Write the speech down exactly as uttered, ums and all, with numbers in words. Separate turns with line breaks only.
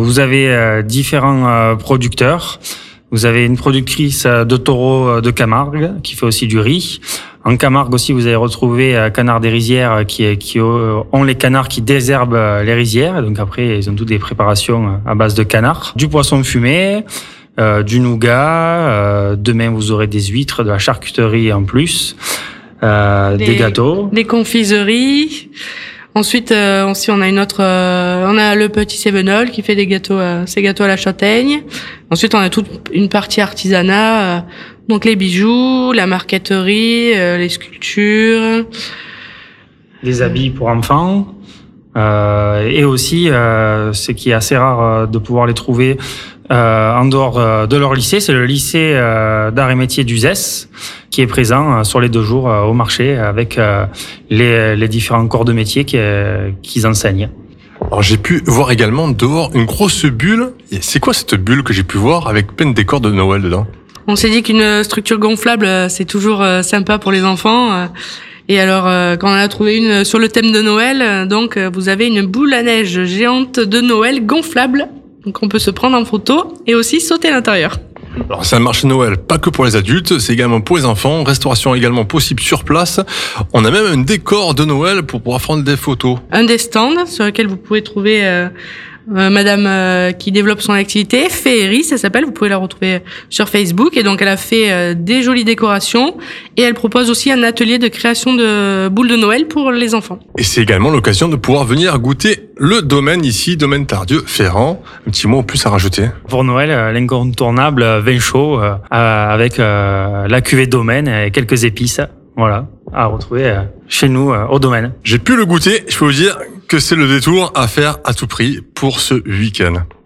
vous avez euh, différents euh, producteurs. Vous avez une productrice de taureaux de Camargue qui fait aussi du riz. En Camargue aussi, vous allez retrouver euh, Canards des Rizières qui, qui euh, ont les canards qui désherbent les rizières. Donc après, ils ont toutes des préparations à base de canards. Du poisson fumé, euh, du nougat. Euh, demain, vous aurez des huîtres, de la charcuterie en plus, euh, des, des gâteaux,
des confiseries. Ensuite, euh, aussi, on a une autre, euh, on a le petit Sévenol qui fait des gâteaux, euh, ses gâteaux à la châtaigne. Ensuite, on a toute une partie artisanat, euh, donc les bijoux, la marqueterie, euh, les sculptures,
les habits pour enfants, euh, et aussi, euh, ce qui est assez rare euh, de pouvoir les trouver euh, en dehors euh, de leur lycée, c'est le lycée euh, d'art et métiers d'Uzès, qui est présent euh, sur les deux jours euh, au marché avec euh, les, les différents corps de métier qui, euh, qu'ils enseignent.
Alors j'ai pu voir également dehors une grosse bulle. Et c'est quoi cette bulle que j'ai pu voir avec plein de décors de Noël dedans?
On s'est dit qu'une structure gonflable, c'est toujours euh, sympa pour les enfants. Euh, et alors, euh, quand on a trouvé une sur le thème de Noël, euh, donc euh, vous avez une boule à neige géante de Noël gonflable. Donc on peut se prendre en photo et aussi sauter à l'intérieur.
Alors c'est un marché Noël, pas que pour les adultes, c'est également pour les enfants, restauration également possible sur place. On a même un décor de Noël pour pouvoir prendre des photos.
Un des stands sur lequel vous pouvez trouver euh, euh, madame euh, qui développe son activité, Féerie, ça s'appelle, vous pouvez la retrouver sur Facebook. Et donc elle a fait euh, des jolies décorations et elle propose aussi un atelier de création de boules de Noël pour les enfants.
Et c'est également l'occasion de pouvoir venir goûter le domaine ici, domaine Tardieu-Ferrand. Un petit mot en plus à rajouter.
Pour Noël, euh, l'incontournable euh, vin chaud euh, avec euh, la cuvée domaine et quelques épices. Voilà, à retrouver euh, chez nous euh, au domaine.
J'ai pu le goûter, je peux vous dire que c'est le détour à faire à tout prix pour ce week-end.